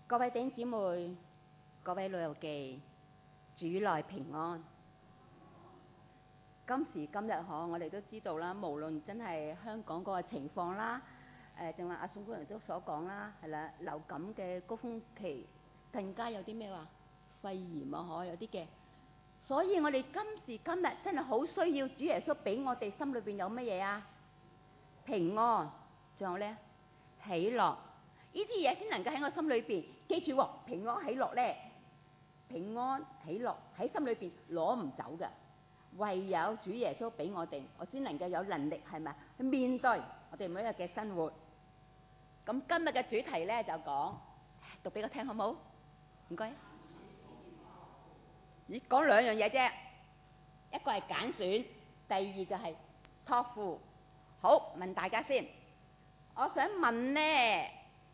各位弟兄姊妹，各位老友記，主內平安。今時今日我哋都知道啦，無論真係香港嗰個情況啦，正話阿宋姑娘都所講啦，係啦，流感嘅高峰期，更加有啲咩話肺炎啊，有啲嘅。所以我哋今時今日真係好需要主耶穌俾我哋心裏邊有乜嘢啊？平安，仲有咧喜樂。呢啲嘢先能夠喺我心裏邊記住喎，平安喜樂咧，平安喜樂喺心裏邊攞唔走嘅，唯有主耶穌俾我哋，我先能夠有能力係咪去面對我哋每一日嘅生活。咁今日嘅主題咧就講，讀俾我聽好唔好？唔該。咦，講兩樣嘢啫，一個係揀選，第二就係託付。好，問大家先，我想問咧。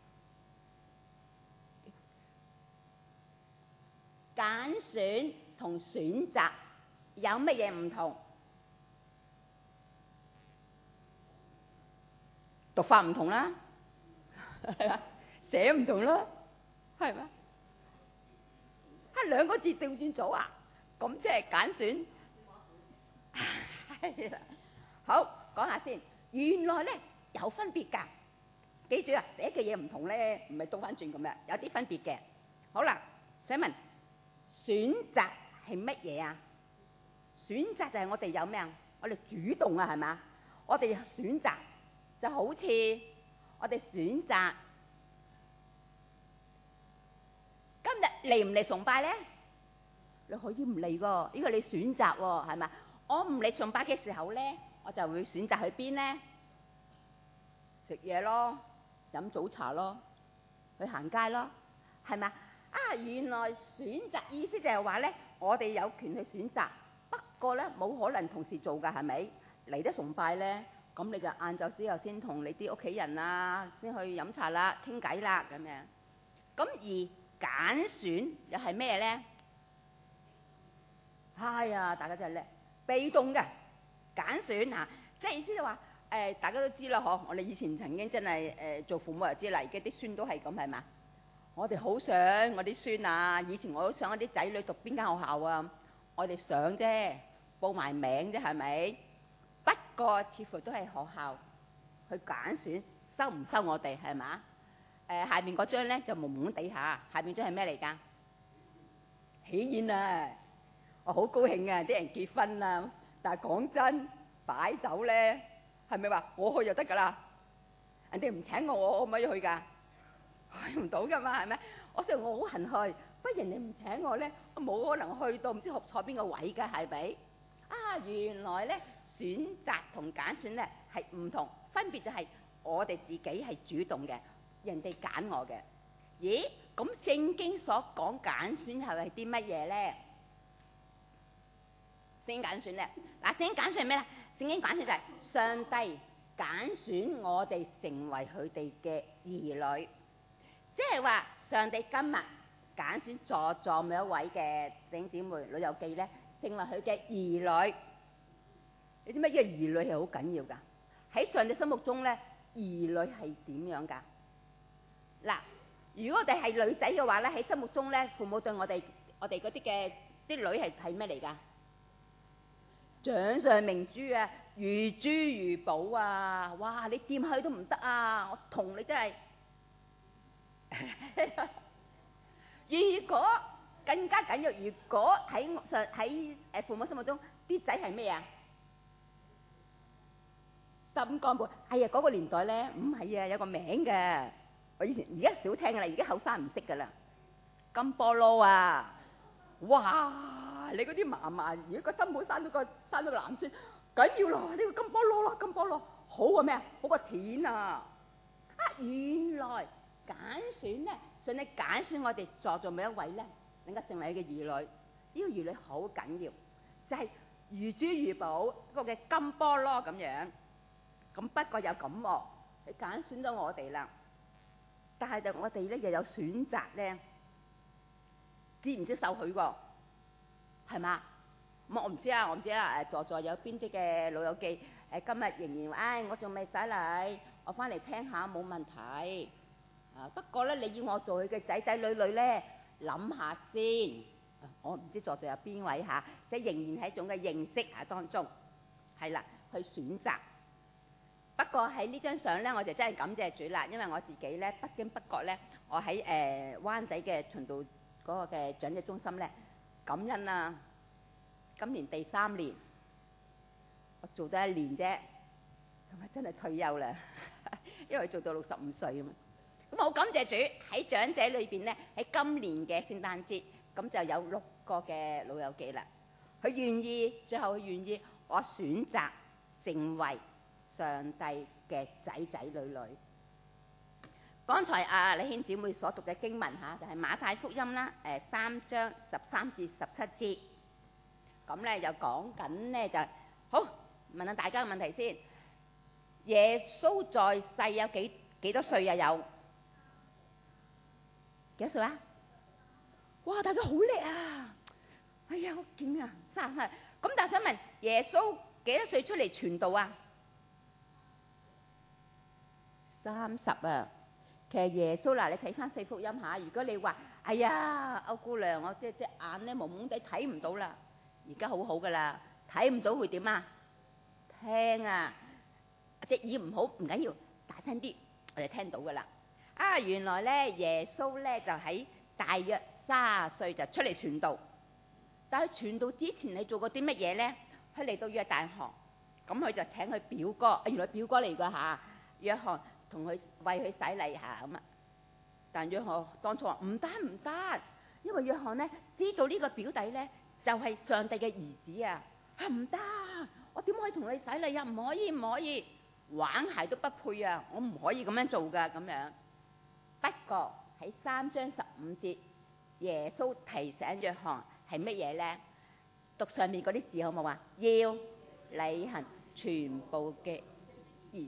揀選同選擇有乜嘢唔同？讀法唔同啦，係嘛？寫唔同啦，係嘛？兩個字調轉組啊，咁即係揀選。係啦，好，講下先。原來咧有分別㗎，記住啊，寫嘅嘢唔同咧，唔係倒翻轉咁樣，有啲分別嘅。好啦，想問。選擇係乜嘢啊？選擇就係我哋有咩啊？我哋主動啊，係嘛？我哋選擇就好似我哋選擇今日嚟唔嚟崇拜咧？你可以唔嚟喎，呢個你選擇喎，係嘛？我唔嚟崇拜嘅時候咧，我就會選擇去邊咧？食嘢咯，飲早茶咯，去行街咯，係嘛？啊，原來選擇意思就係話咧，我哋有權去選擇，不過咧冇可能同時做㗎，係咪？嚟得崇拜咧，咁你就晏晝之後先同你啲屋企人啊，先去飲茶啦、傾偈啦咁樣。咁而揀選又係咩咧？哎呀，大家真係叻，被動嘅揀選啊，即係意思就話大家都知啦，嗬，我哋以前曾經真係做父母就知啦，而家啲孫都係咁，係嘛？我哋好想我啲孫啊，以前我都想我啲仔女讀邊間學校啊，我哋想啫，報埋名啫，係咪？不過似乎都係學校去揀選收唔收我哋，係嘛？下面嗰張咧就蒙蒙地下，下面張係咩嚟㗎？喜宴啊！我好高興啊，啲人結婚啊，但係講真，擺酒咧係咪話我去就得㗎啦？人哋唔請我可唔可以去㗎？去唔到㗎嘛，係咪？我成日我好恨去，不過人哋唔請我咧，我冇可能去到唔知坐邊個位㗎，係咪？啊，原來咧選擇同揀選咧係唔同，分別就係我哋自己係主動嘅，人哋揀我嘅。咦？咁聖經所講揀選係啲乜嘢咧？聖經揀選咧，嗱，聖經揀選係咩咧？聖經揀選就係上帝揀選我哋成為佢哋嘅兒女。即係話，上帝今日揀選在座每一位嘅弟兄姊妹、老友記咧，成為佢嘅兒女。你知唔知呢個兒女係好緊要㗎？喺上帝心目中咧，兒女係點樣㗎？嗱，如果我哋係女仔嘅話咧，喺心目中咧，父母對我哋嗰啲嘅啲女係咩嚟㗎？掌上明珠啊，如珠如寶啊！哇，你掂佢都唔得啊！我同你真係。如果更加緊要，如果喺父母心目中啲仔係咩啊？心肝寶。哎呀，嗰個年代咧唔係啊，有個名嘅。我以前而家少聽㗎啦，而家後生唔識㗎啦。金菠蘿啊！哇，你嗰啲嫲嫲，如果個新抱生咗個男孫，緊要咯，呢個金菠蘿咯，金菠蘿好過咩啊？好過錢啊！啊，原來揀選咧，上帝揀選我哋在座每一位咧，能夠成為佢嘅兒女。呢個兒女好緊要，就係如珠如寶一個嘅金菠蘿咁樣。咁不過有咁喎，佢揀選咗我哋啦，但係就我哋咧又有選擇咧，知唔知受許喎？係嘛？咁我唔知啊，在座有邊啲嘅老友記今日仍然我仲未洗禮，我翻嚟聽下冇問題。 不過咧，你要我做佢嘅仔仔女女咧，諗下先。我唔知在座有邊位嚇，即係仍然係一種嘅認識當中，係啦，去選擇。不過喺呢張相咧，我就真係感謝主啦，因為我自己咧不經不覺咧，我喺灣仔嘅循道嗰個嘅長者中心咧，感恩啊！今年第3年，我做咗1年啫，咁啊真係退休啦，因為做到65歲啊嘛。咁好感謝主喺長者裏邊咧，喺今年嘅聖誕節，咁就有6個嘅老友記啦。佢願意，最後佢願意，我選擇成為上帝嘅仔仔女女。剛才李兄姊妹所讀嘅經文嚇，就係馬太福音啦，3章13至17節。咁咧又講緊咧就好，問下大家嘅問題先。耶穌在世有幾多歲啊？有幾多歲啊？哇！大家好叻啊！哎呀，好勁啊！真係。咁但係想問耶穌幾多歲出嚟傳道啊？30啊！其實耶穌嗱，你睇翻4福音嚇，如果你話哎呀，歐姑娘，我隻眼咧蒙蒙地睇唔到啦，而家好好噶啦，睇唔到會點啊？聽啊！隻耳唔好唔緊要，大聲啲，我哋聽到噶啦。原來咧耶穌咧就喺大約30歲就出嚟傳道，但係傳道之前你做過啲乜嘢咧？佢嚟到約旦河，咁佢就請佢表哥，原來表哥嚟噶嚇，約翰同佢為佢洗禮下咁啊。但約翰當初話唔得，因為約翰咧知道呢個表弟咧就係上帝嘅兒子啊，佢唔得，我點可以同你洗禮啊？唔可以，玩鞋都不配啊！我唔可以咁樣做噶咁樣。不過喺3章15節，耶穌提醒約翰係乜嘢咧？讀上面嗰啲字好冇啊？要履行全部嘅義，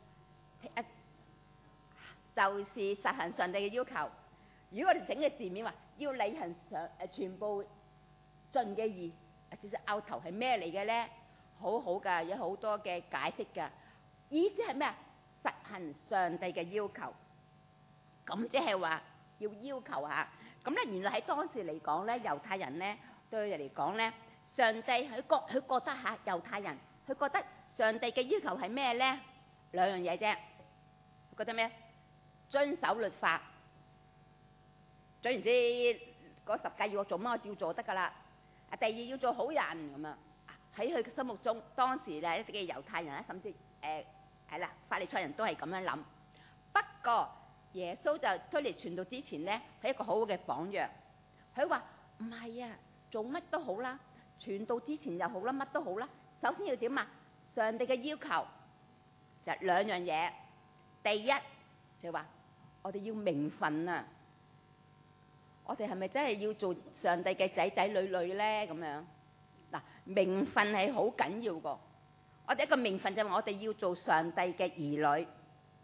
就是實行上帝嘅要求。如果我哋整嘅字面話要履行全部盡嘅義，其實拗頭係咩嚟嘅咧？好好噶，有好多嘅解釋噶。意思係咩啊？實行上帝嘅要求。咁即係話要求下。咁咧原來喺當時嚟講咧，猶太人咧對佢哋嚟講咧，上帝佢覺得嚇猶太人，佢覺得上帝嘅要求係咩咧？2樣嘢啫。覺得咩？遵守律法。總言之，嗰10誡要我做乜，我照做得㗎啦。第2要做好人咁啊。喺佢嘅心目中，當時咧一啲嘅猶太人咧，甚至係啦，法利賽人都係咁樣諗。不過耶穌就推嚟傳道之前咧，係一個好好嘅榜樣。佢話唔係啊，做乜都好啦，傳道之前又好啦，乜都好啦。首先要點啊？上帝嘅要求就2樣嘢。第一就話我哋要名分啊！我哋係咪真係要做上帝嘅仔仔女女咧？咁樣嗱，名分係好緊要個。我哋一個名分就係我哋要做上帝嘅兒女。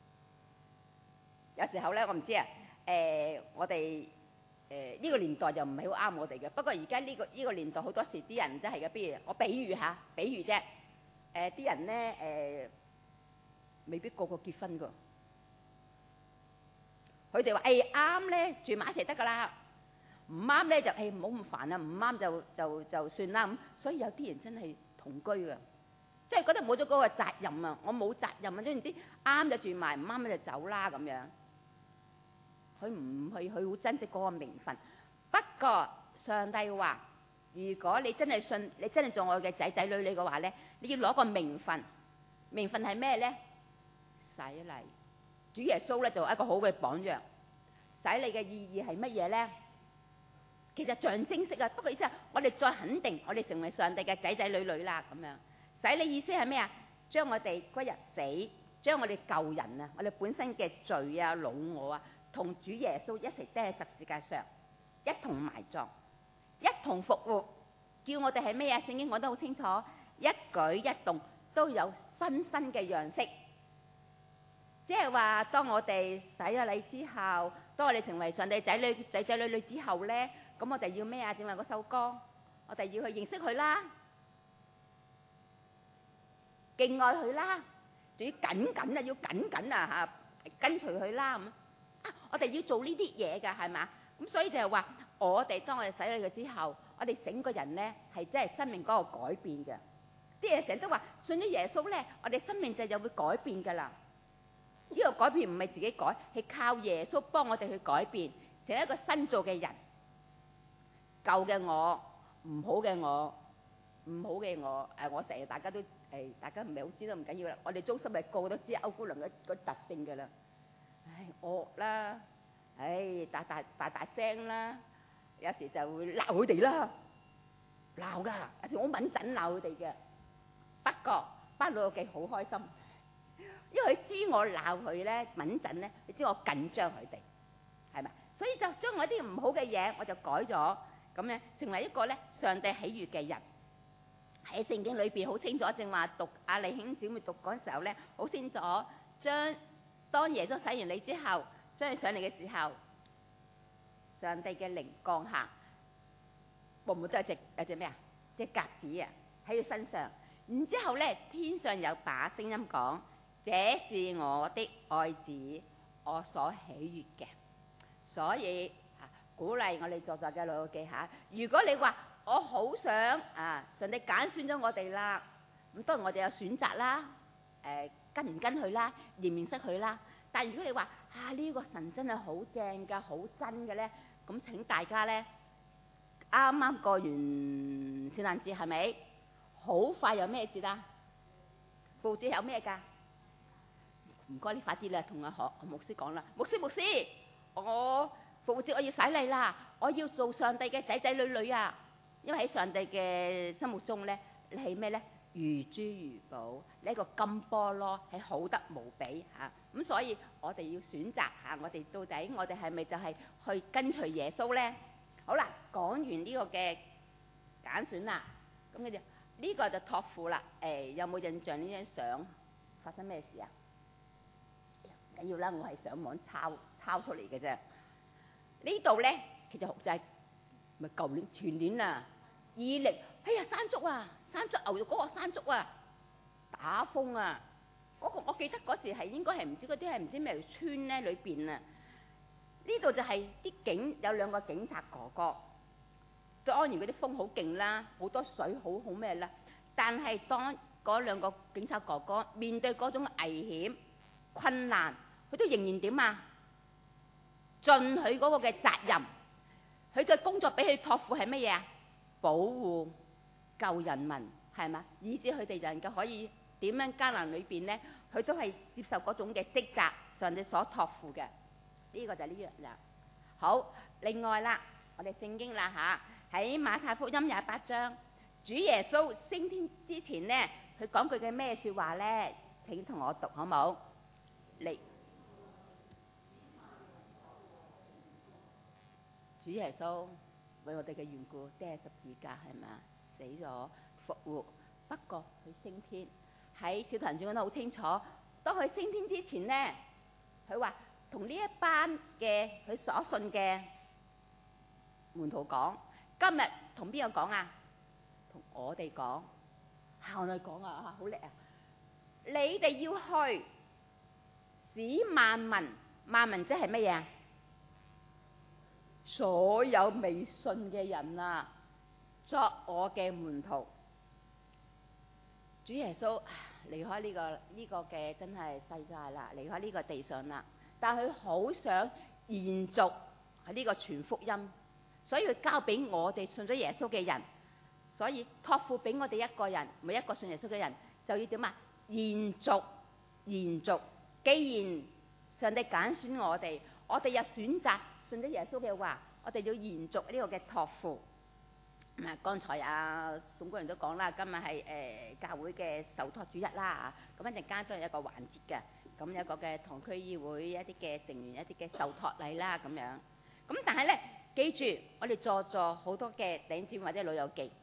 有時候咧，我唔知啊。我哋呢個年代就唔係好啱我哋嘅。不過而家呢個年代好多時啲人真係嘅，比如我比喻啫。啲人咧未必個個結婚㗎。佢哋話啱咧，住埋一齊得㗎啦。唔啱咧就唔好咁煩啊，唔啱就算啦咁。所以有啲人真係同居㗎，即係覺得冇咗嗰個責任啊！我冇責任啊，總之啱就住埋，唔啱咧就走啦咁樣。佢好珍惜嗰個名分。不過上帝話：如果你真係信，你真係做我嘅仔仔女女嘅話咧，你要攞個名分。名分係咩咧？洗禮。主耶穌咧就係一個好嘅榜樣。洗禮嘅意義係乜嘢咧？其實象徵式啊，不過意思係我哋再肯定我哋成為上帝嘅仔仔女女啦咁樣。洗禮意思係咩啊？將我哋嗰日死，將我哋舊人啊，我哋本身嘅罪啊、老我啊，同主耶穌一齊釘喺十字架上，一同埋葬，一同復活，叫我哋係咩啊？聖經講得好清楚，一舉一動都有新嘅樣式。即係話，當我哋洗咗禮之後，當我哋成為上帝仔仔女女之後咧，咁我哋要咩啊？正話嗰首歌，我哋要去認識佢啦，敬愛佢啦，仲要緊緊啊，要緊緊啊嚇，跟隨佢啦咁。 我哋要做呢啲嘢㗎，係嘛？咁所以就係話，當我哋洗禮佢之後，我哋整個人咧係真係生命嗰個改變嘅。啲人成日都話信咗耶穌咧，我哋生命就會改變㗎啦。呢個改變唔係自己改，係靠耶穌幫我哋去改變，成為一個新造嘅人。舊嘅我，唔好嘅我，我成日大家都大家唔係好知都唔緊要啦。我哋中心係個個都知歐姑娘個特性㗎啦。惡啦，大聲啦，有時就會鬧佢哋啦，鬧㗎，有時好敏陣鬧佢哋嘅。不過班老友記好開心，因為佢知我鬧佢咧敏陣咧，佢知我緊張佢哋，係咪？所以就將我啲唔好嘅嘢我就改咗，咁咧成為一個咧上帝喜悅嘅人。喺聖經裏邊好清楚，正話讀阿麗兄姊妹讀嗰陣時候咧，好清楚當耶穌洗完你之後，將佢上嚟嘅時候，上帝嘅靈降下，會唔會都有隻咩啊？隻鴿子啊喺佢身上。然之後咧，天上有把聲音講：這是我的愛子，我所喜悅嘅。所以鼓勵我哋在座嘅老友記下，如果你話我好想上帝揀選咗我哋啦，咁當然我哋有選擇啦，跟唔跟佢啦，認唔認識佢啦。但係如果你話呢個神真係好正㗎，好真嘅咧，咁請大家咧，啱啱過完聖誕節係咪？好快有咩節啊？復活節有咩㗎？唔該，你快啲啦，同阿牧師講啦。牧師，我復活節我要洗禮啦，我要做上帝嘅仔仔女女啊！因為喺上帝嘅心目中咧，你係咩咧？如珠如寶，你一個金波咯，係好得無比嚇。咁所以我哋要選擇下，我哋到底我哋係咪就係去跟隨耶穌咧？好啦，講完呢個嘅揀選啦，咁跟住呢個就託付啦。有冇印象呢張相發生咩事啊？唔緊要啦，我係上網抄出嚟嘅啫。呢度咧其實就係咪舊年前年啊？20山竹啊，山竹牛肉嗰個山竹啊，打風啊，嗰個我記得嗰時係應該係唔知嗰啲係唔知咩村咧裏邊啊。呢度就係啲有兩個警察哥哥，當然嗰啲風好勁啦，好多水好咩啦。但係當嗰兩個警察哥哥面對嗰種危險困難，佢都仍然點啊？盡佢嗰個嘅責任，佢嘅工作俾佢託付係乜嘢啊？保護救人民，係嘛？以至佢哋能夠可以點樣艱難裏邊咧，佢都係接受嗰種嘅職責，上帝所託付嘅。呢個就係呢樣啦。好，另外啦，我哋聖經啦喺馬太福音28章，主耶穌升天之前咧，佢講句嘅咩説話咧？請同我讀好冇？嚟，主耶穌為我哋嘅緣故釘十字架，係咪啊？死咗復活，不過佢升天。喺小堂中講得好清楚，當佢升天之前咧，佢話同呢一班嘅佢所信嘅門徒講，今日同邊個講啊？同我哋講，我哋講啊，好叻啊！你哋要去使萬民即係乜嘢？所有未信嘅人啊，作我嘅門徒。主耶穌離開呢個嘅真係世界啦，離開呢個地上啦，但佢好想延續喺呢個傳福音，所以佢交俾我哋信咗耶穌嘅人，所以託付俾我哋一個人，每一個信耶穌嘅人就要點啊？延續。既然上帝揀選我哋又選擇信咗耶穌嘅話，我哋要延續呢個嘅託付。剛才宋官人都講啦，今日係教會嘅受託主日啦，咁一陣間都係一個環節嘅，咁有一個嘅堂區議會一啲嘅成員一啲嘅受託禮啦咁樣。咁但係咧，記住我哋座好多嘅弟兄姊妹或者老友記，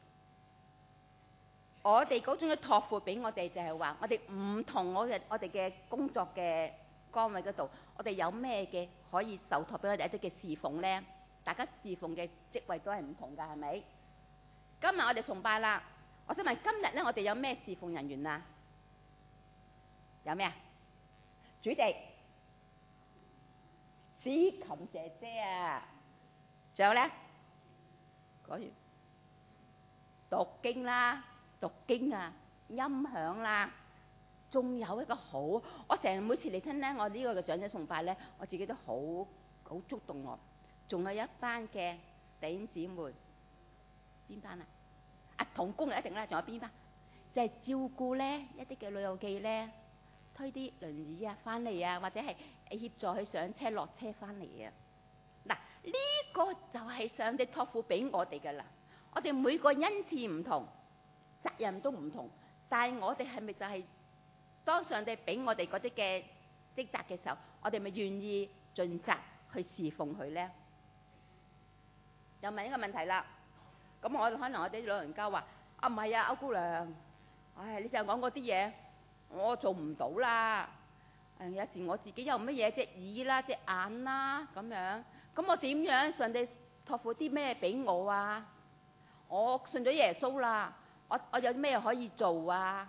我哋嗰種嘅託付俾我哋就係話，我哋唔同我哋嘅工作嘅崗位嗰度，我哋有咩嘅可以受託俾我哋一啲嘅侍奉咧？大家侍奉嘅職位都係唔同㗎，係咪？今日我哋崇拜啦，我想問今日咧，我哋有咩侍奉人員啊？有咩啊？主席、 司琴姐姐啊，仲有咧講完讀經啦，讀經啊，音響啦，仲有一個好，我成日每次嚟聽咧，我呢個嘅長者崇拜咧，我自己都好觸動我。仲有一班嘅弟兄姊妹，邊班啊？啊，同工一定啦，仲有邊班？就係照顧咧一啲嘅老友記咧，推啲輪椅啊翻嚟啊，或者係協助佢上車落車翻嚟啊。嗱，呢個就係上帝託付俾我哋噶啦。我哋每個恩賜唔同，責任都唔同，但係我哋係咪就係當上帝俾我哋嗰啲嘅職責嘅時候，我哋咪願意盡責去侍奉佢咧？又問一個問題啦。咁可能我哋老人家話：啊唔係啊，歐姑娘，唉，你成日講嗰啲嘢，我做唔到啦。有時我自己有乜嘢隻耳啦、隻眼啦咁樣，咁我點樣上帝託付啲咩俾我啊？我信咗耶穌啦，我有啲咩可以做啊？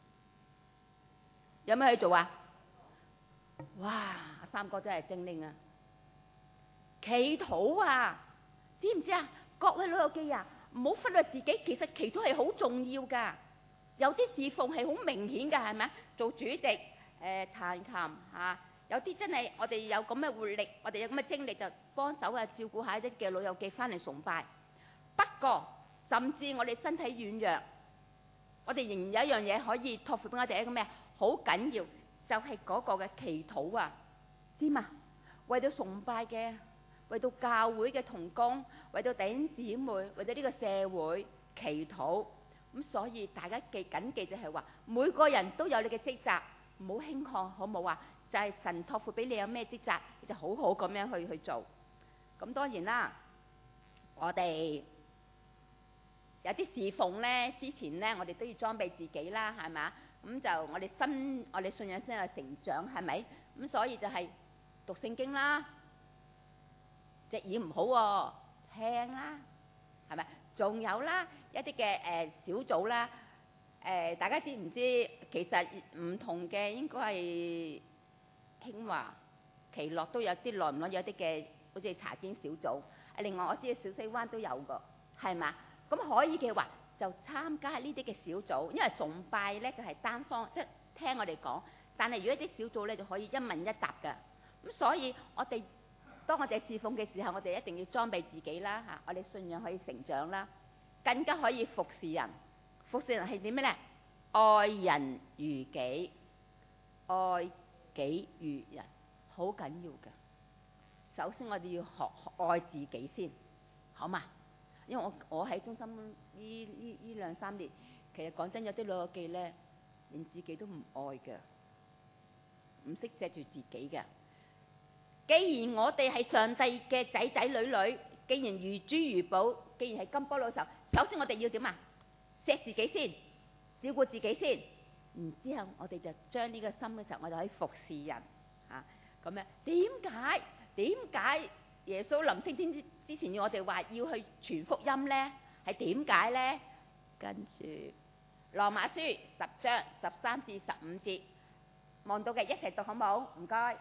有咩可以做啊？哇！三哥真係精靈啊！祈禱啊，知唔知啊？各位老友記啊，唔好忽略自己，其實祈禱係好重要㗎。有啲侍奉係好明顯㗎，係咪啊？做主席，彈琴嚇，有啲真係我哋有咁嘅活力，我哋有咁嘅精力，就幫手啊，照顧下一啲嘅老友記翻嚟崇拜。不過，甚至我哋身體軟弱，我哋仍然有一樣嘢可以託付俾我哋一個咩？好緊要，就係嗰個嘅祈禱啊，知嘛？為到崇拜嘅，為到教會嘅同工，為到弟兄姊妹，為到呢個社會祈禱。咁所以大家緊記就係話，每個人都有你嘅職責，唔好輕看，好唔好啊？就係神託付俾你有咩職責，你就好好咁樣去做。咁當然啦，我哋有啲侍奉咧，之前咧我哋都要裝備自己啦，係咪？咁就我哋信仰先有成長，係咪？咁所以就係讀聖經啦，隻耳唔好喎，聽啦，係咪？仲有啦，一啲嘅小組啦，大家知唔知其實唔同嘅應該係興華、奇樂都有啲耐唔耐有啲嘅，好似查經小組。另外我知小西灣都有個，係嘛？咁可以嘅話就參加呢啲嘅小組，因為崇拜咧就係單方，即係聽我哋講。但係如果啲小組咧就可以一問一答㗎。咁所以當我哋侍奉嘅時候，我哋一定要裝備自己啦嚇，我哋信仰可以成長啦，更加可以服侍人。服侍人係點咩咧？愛人如己，愛己如人，好緊要㗎。首先我哋要學愛自己先，好嘛？因為我喺中心呢兩三年，其實講真有啲老友記咧，連自己都唔愛㗎，唔識錫住自己嘅。既然我哋係上帝嘅仔仔女女，既然如珠如寶，既然係金菠蘿時候，首先我哋要點啊？錫自己先，照顧自己先，然之後我哋就將呢個心嘅時候，我就可以服侍人嚇。咁樣點解耶穌臨升天之前要我哋話要去傳福音咧？係點解咧？跟住羅馬書10章13至15節，望到嘅一齊讀好冇？唔該。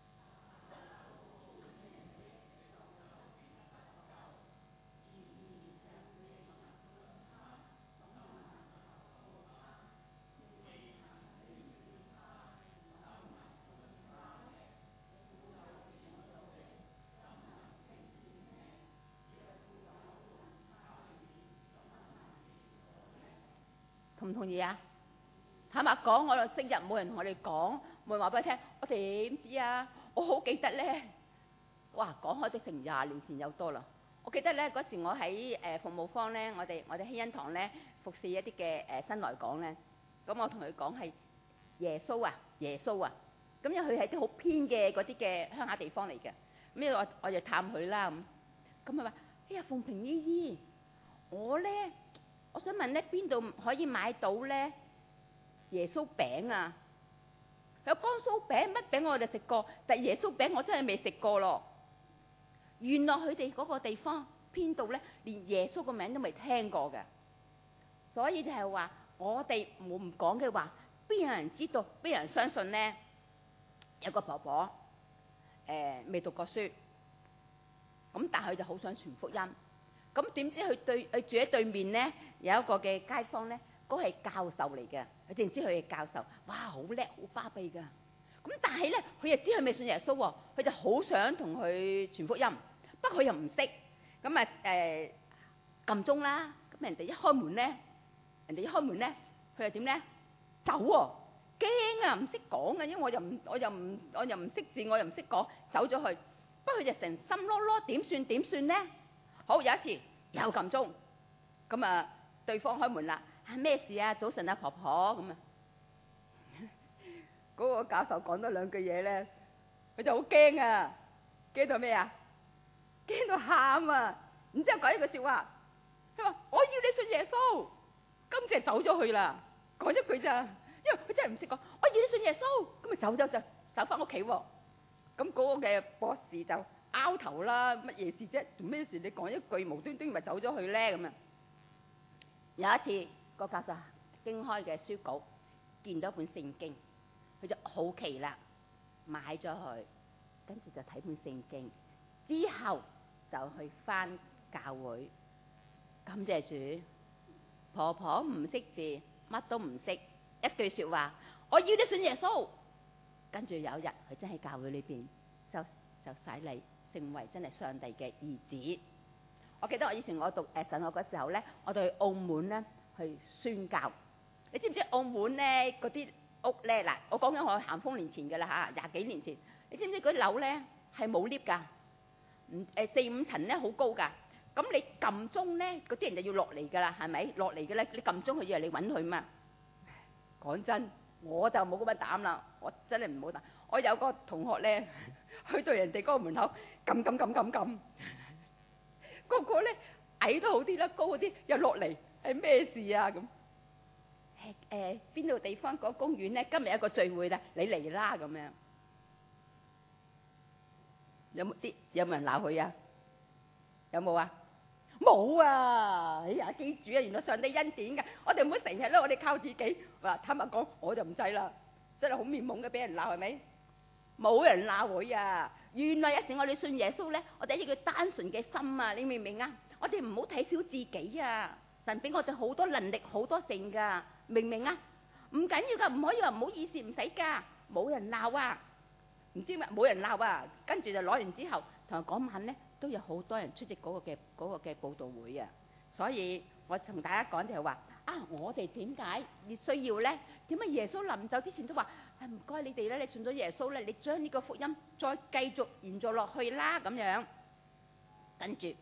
同唔同意啊？坦白講，我哋昔日冇人同我哋講，冇人話俾你聽，我點知啊？我好記得咧，哇！講開都成20年前有多啦。我記得咧嗰時我喺服務方咧，我哋希恩堂咧服侍一啲嘅新來港咧，咁我同佢講係耶穌啊，咁因為佢係啲好偏嘅嗰啲嘅鄉下地方嚟嘅，咁我就探佢啦咁佢話：哎呀，鳳萍姨姨，我想問咧，邊度可以買到咧耶穌餅啊？有光酥餅乜餅我哋食過，但係耶穌餅我真係未食過咯。原來佢哋嗰個地方偏到咧，連耶穌個名都未聽過嘅。所以就係話，我哋唔講嘅話，邊有人知道？邊有人相信咧？有個婆婆， 未讀過書，咁但係佢就好想傳福音。咁點知佢住喺對面咧有一個嘅街坊咧，嗰個係教授嚟嘅，佢淨知佢係教授，哇好叻好巴閉㗎。咁但係咧佢又知佢未信耶穌喎，佢就好想同佢傳福音，不過佢又唔識，咁啊撳鐘啦，咁人哋一開門咧，佢又點咧？走喎，驚啊，唔識講嘅，因為我又唔識字，我又唔識講，走咗去。不過佢就成心囉囉，點算咧？好，有一次又撳鐘，咁啊對方開門啦，咩事啊？早晨啊婆婆咁啊，嗰個教授講多兩句嘢咧，佢就好驚啊，驚到咩啊？驚到喊啊！然之後講一句説話，佢話我要你信耶穌，跟住就走咗去啦，講一句咋，因為佢真係唔識講，我要你信耶穌，咁咪走就走翻屋企喎。咁嗰個嘅博士就拗頭啦，乜嘢事啫？做咩事？你講一句無端端咪走咗去咧咁啊！有一次個教授經開嘅書稿見到一本聖經，佢就好奇啦，買咗佢，跟住就睇本聖經，之後就去翻教會。感謝主，婆婆唔識字，乜都唔識，一句説話，我要你信耶穌。跟住有一日，佢真喺教會裏邊就洗禮，成為真係上帝嘅兒子。我記得我以前我讀神學嘅時候咧，我哋去澳門咧去宣教。你知唔知澳門咧嗰啲屋咧？嗱，我講緊我咸豐年前嘅啦嚇，20幾年前。你知唔知嗰啲樓咧係冇 lift 㗎？4、5層咧好高㗎。咁你撳鐘咧，嗰啲人就要落嚟㗎啦，係咪？落嚟嘅咧，你撳鐘佢以為你揾佢嘛？講真，我就冇咁嘅膽啦，我真係唔好膽。我有個同學咧，去到人哋嗰個門口撳，個個咧矮都好啲啦，高嗰啲又落嚟，係咩事啊咁？邊度地方嗰個公園咧？今日有個聚會啦，你嚟啦咁樣。有冇人鬧佢啊？有冇啊？冇啊！哎呀，記住啊，原來上帝恩典㗎，我哋唔好成日咧，我哋靠自己。話坦白講，我就唔制啦，真係好面懵嘅，俾人鬧係咪？冇人鬧佢啊！原來有時我哋信耶穌咧，我哋一個單純嘅心啊，你明唔明啊？我哋唔好睇小自己啊！神俾我哋好多能力，好多性㗎，明唔明啊？唔緊要㗎，唔可以話唔好意思，唔使㗎，冇人鬧啊！唔知咩冇人鬧啊！跟住就攞完之後，同埋嗰晚咧都有好多人出席嗰個嘅佈道會啊！所以我同大家講就係話啊，我哋點解你需要咧？點解耶穌臨走之前都話唔該你哋咧？你信咗耶穌咧，你將呢個福音再繼續延續落去啦咁樣。跟住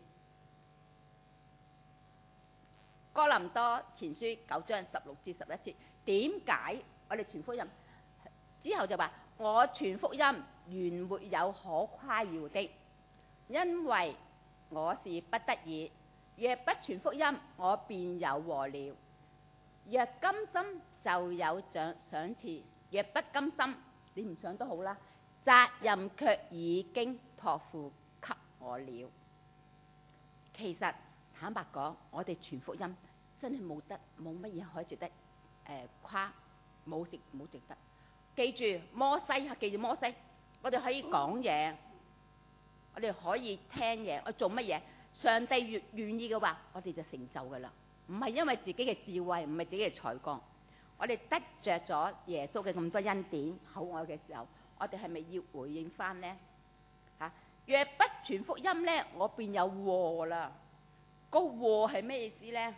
哥林多前書9章16至11節，點解我哋傳福音之後就話我傳福音原沒有可誇耀的，因為我是不得已，若不傳福音，我便有禍了。若甘心就有賞賜，若不甘心，你唔想都好啦，責任卻已經託付給我了。其實坦白講，我哋傳福音真係冇乜嘢可以值得誇，冇值得。記住摩西，我哋可以講嘢，我哋可以聽嘢，我做乜嘢？上帝越願意嘅話，我哋就成就㗎啦。唔係因為自己嘅智慧，唔係自己嘅才幹，我哋得着咗耶穌嘅咁多恩典厚愛嘅時候，我哋係咪要回應翻呢？若不傳福音呢，我便有禍啦。個禍係咩意思呢？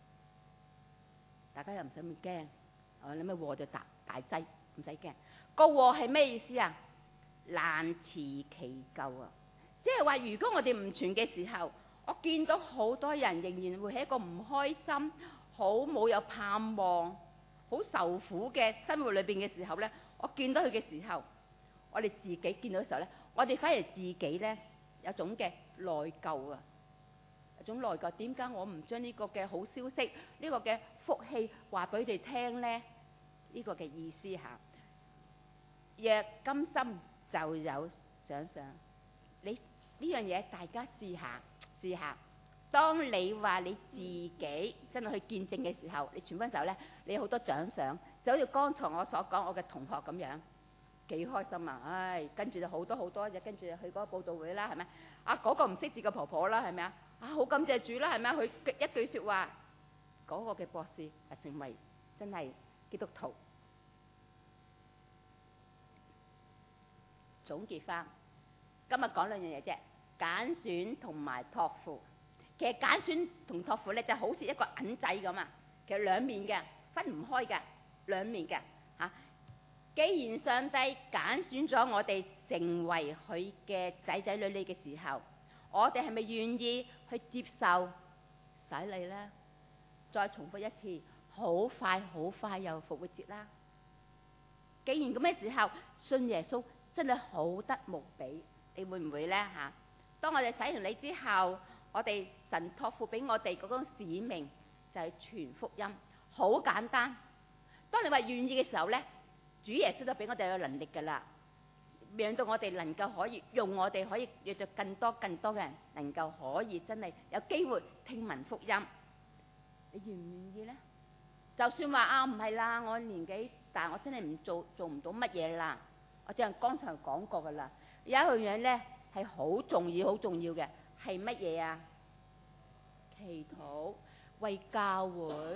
大家又唔使咁驚，你咩禍就大劑，唔使驚。個禍係咩意思啊？難辭其咎啊！即係話，如果我哋唔傳嘅時候，我見到好多人仍然會喺一個唔開心、好冇有盼望、好受苦嘅生活裏邊嘅時候呢，我見到佢嘅時候，我哋自己見到嘅時候呢，我哋反而自己呢有種嘅內疚啊，有種內疚。點解我唔將呢個嘅好消息、呢個嘅福氣話俾佢哋聽呢？呢個嘅意思嚇。若甘心就有獎賞。你呢樣嘢大家試下。當你話你自己真係去見證嘅時候，你傳福音嘅時候咧，你有好多獎賞，就好似剛才我所講我嘅同學咁樣。 幾開心啊！唉，跟住就好多就跟住去嗰個佈道會啦，係咪？啊，嗰個唔識字嘅婆婆啦，係咪啊？啊，好感謝主啦，係咪啊？佢一句説話，嗰個嘅博士係成為真係基督徒。總結翻，今日講兩樣嘢啫，揀選同埋託付。其實揀選同託付咧就好似一個銀仔咁啊，其實兩面嘅，分唔開嘅，兩面嘅嚇。既然上帝揀選咗我哋成為佢嘅仔仔女女嘅時候，我哋係咪願意去接受洗禮呢？再重複一次，好快又復活節啦！既然咁嘅時候，信耶穌真係好得無比，你會唔會呢？嚇？當我哋洗完禮之後，我哋神託付俾我哋嗰種使命就係傳福音，好簡單。當你話願意嘅時候呢，主耶穌都俾我哋有能力㗎啦，讓到我哋能夠可以用我哋可以約著更多嘅人，能夠可以真係有機會聽聞福音。你願唔願意呢？就算話啊唔係啦，我年紀大，我真係唔做唔到乜嘢啦。我正係剛才講過㗎啦，有一樣嘢呢係好重要嘅，係乜嘢啊？祈禱，為教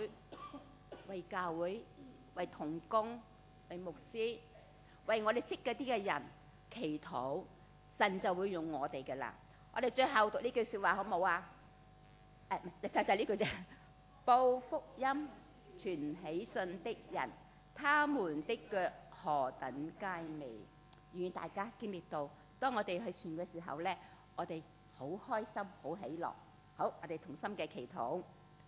會，為同工，為牧師，為我哋識嗰啲嘅人祈禱，神就會用我哋㗎啦。我哋最後讀呢句説話好冇啊？就係呢句啫。報福音傳喜信的人，他們的腳何等佳美！願大家經歷到，當我哋去傳嘅時候呢，我哋好開心，好喜樂。好，我哋同心嘅祈禱。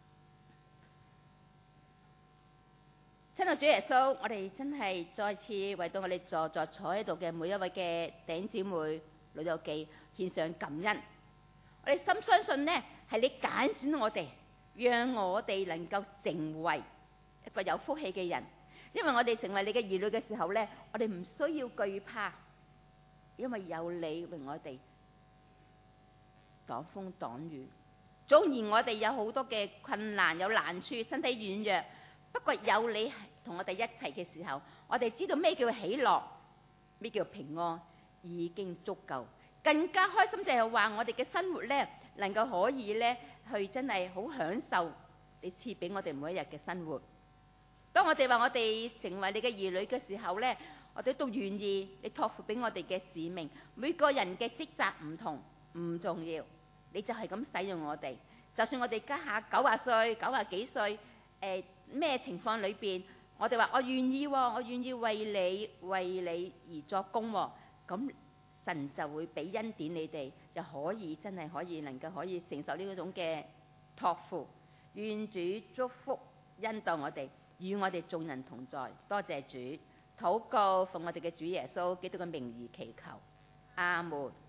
親愛主耶穌，我哋真係再次為到我哋坐喺度嘅每一位嘅弟兄姊妹、老友記獻上感恩。我哋深相信呢，係你揀選我哋，讓我哋能夠成為一個有福氣嘅人。因為我哋成為你嘅兒女嘅時候呢，我哋唔需要懼怕，因為有你為我哋擋風擋雨。縱然我哋有好多嘅困難、有難處、身體軟弱，不過有你同我哋一齊嘅時候，我哋知道咩叫喜樂，咩叫平安，已經足夠。更加開心就係話我哋嘅生活呢，能夠可以呢去真係好享受你賜俾我哋每一日嘅生活。當我哋話我哋成為你嘅兒女嘅時候呢，我哋都願意你託付俾我哋嘅使命。每個人嘅職責唔同，唔重要，你就係咁使用我哋。就算我哋家下90歲、90幾歲，咩情況裏邊，我哋話我願意，我願意為你而作工，咁神就會俾恩典你哋，就可以真係可以能夠可以承受呢種嘅託付。願主祝福恩待我哋，與我哋眾人同在。多謝主，禱告奉我哋嘅主耶穌基督嘅名義祈求，阿門。